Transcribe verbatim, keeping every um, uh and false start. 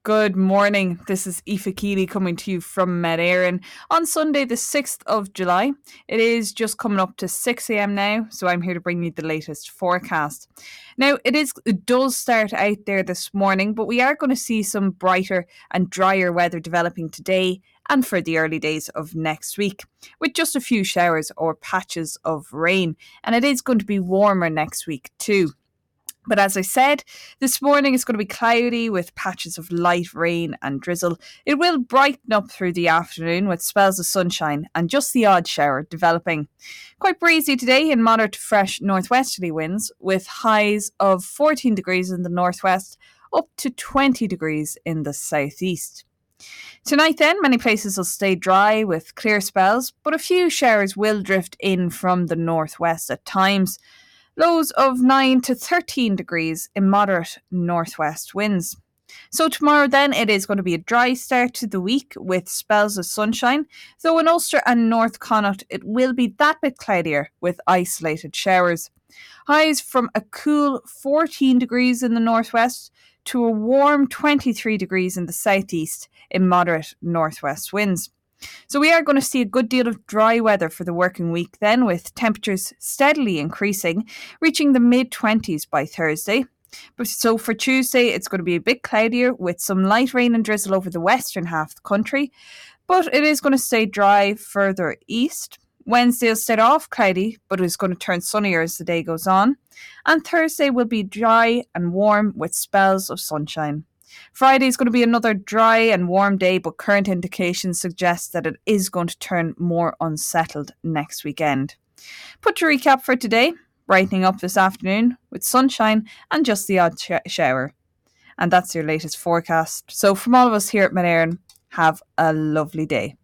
Good morning. This is Aoife Keeley coming to you from Med Éireann on Sunday, the sixth of July. It is just coming up to six a.m. now, so I'm here to bring you the latest forecast. Now, it is it does start out there this morning, but we are going to see some brighter and drier weather developing today and for the early days of next week, with just a few showers or patches of rain. And it is going to be warmer next week too. But as I said, this morning it's going to be cloudy with patches of light rain and drizzle. It will brighten up through the afternoon with spells of sunshine and just the odd shower developing. Quite breezy today in moderate to fresh northwesterly winds with highs of fourteen degrees in the northwest up to twenty degrees in the southeast. Tonight then, many places will stay dry with clear spells, but a few showers will drift in from the northwest at times. Lows of nine to thirteen degrees in moderate northwest winds. So tomorrow then it is going to be a dry start to the week with spells of sunshine, though in Ulster and North Connaught it will be that bit cloudier with isolated showers. Highs from a cool fourteen degrees in the northwest to a warm twenty-three degrees in the southeast in moderate northwest winds. So we are going to see a good deal of dry weather for the working week then, with temperatures steadily increasing, reaching the mid-twenties by Thursday. But so for Tuesday, it's going to be a bit cloudier with some light rain and drizzle over the western half of the country, but it is going to stay dry further east. Wednesday will start off cloudy, but it's going to turn sunnier as the day goes on. And Thursday will be dry and warm with spells of sunshine. Friday is going to be another dry and warm day, but current indications suggest that it is going to turn more unsettled next weekend. But to recap for today, brightening up this afternoon with sunshine and just the odd sh- shower. And that's your latest forecast. So from all of us here at Med Éireann, have a lovely day.